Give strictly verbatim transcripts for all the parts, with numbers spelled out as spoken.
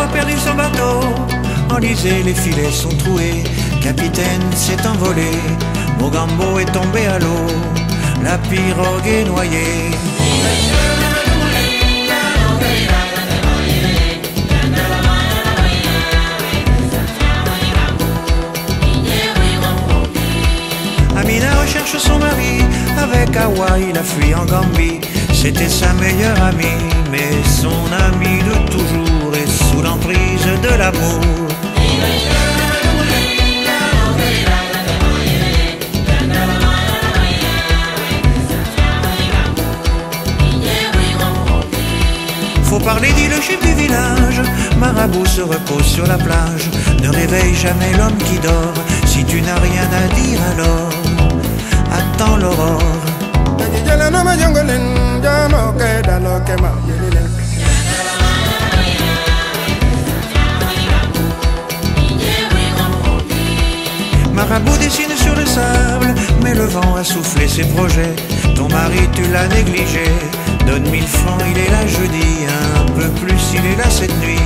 perdu son bateau. Enlisé, les filets sont troués. Capitaine s'est envolé. Mogambo est tombé à l'eau. La pirogue est noyée. Amina recherche son mari. Avec Hawa, il a fui en Gambie. C'était sa meilleure amie, mais son ami de toujours est sous l'emprise de l'amour. Faut parler, dit le chef du village. Marabout se repose sur la plage. Ne réveille jamais l'homme qui dort. Si tu n'as rien à dire alors, attends l'aurore. Marabout dessine sur le sable, mais le vent a soufflé ses projets. Ton mari tu l'as négligé. Donne mille francs, il est là jeudi. Un peu plus, il est là cette nuit.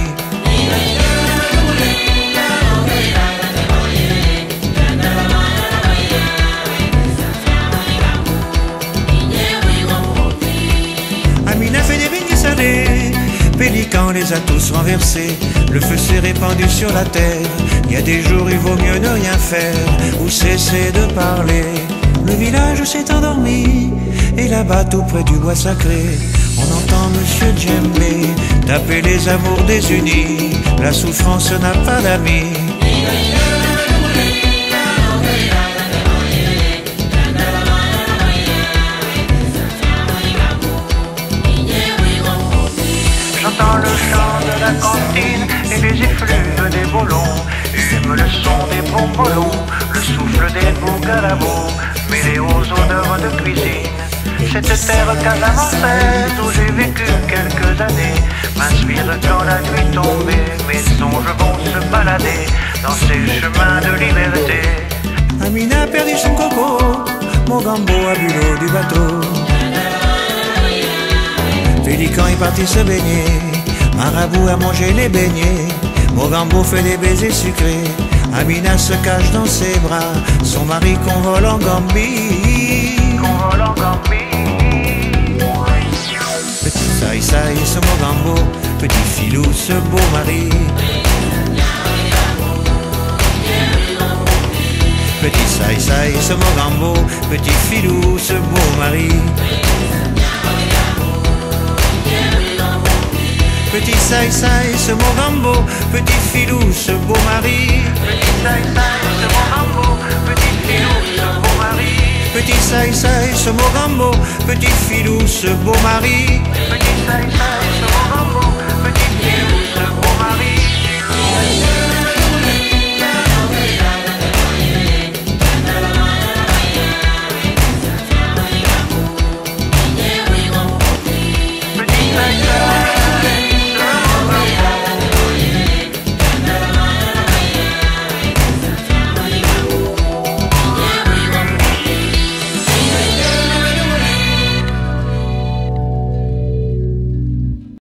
Amina fait des beignets salés. Pélican les a tous renversés. Le feu s'est répandu sur la terre. Il y a des jours il vaut mieux ne rien faire ou cesser de parler. Le village s'est endormi. Et là-bas tout près du bois sacré, on entend Monsieur Djembé taper les amours désunis. La souffrance n'a pas d'amis. J'entends le chant de la cantine et les effluves des bolons. J'aime le son des bombolons, le souffle des bougalabos, mêlé aux odeurs de cuisine. Cette terre casamançaise où j'ai vécu quelques années m'inspire quand la nuit tombée, mes songes vont se balader dans ces chemins de liberté. Amina a perdu son coco, Mogambo a bu l'eau du bateau. Pélican est parti se baigner, Marabout a mangé les beignets. Mogambo fait des baisers sucrés, Amina se cache dans ses bras, son mari qu'on vole en Gambie. Qu'on vole en Gambie. Petit saï saï ce Mogambo, petit filou ce beau mari. Petit saï saï ce Mogambo, petit filou ce beau mari. Petit saï saï ce Mogambo, petit filou ce beau mari. Petit saï saï ce Mogambo, petit filou ce beau mari. Petit saï saï ce Mogambo, petit filou ce beau mari. Petit saï saï ce Mogambo.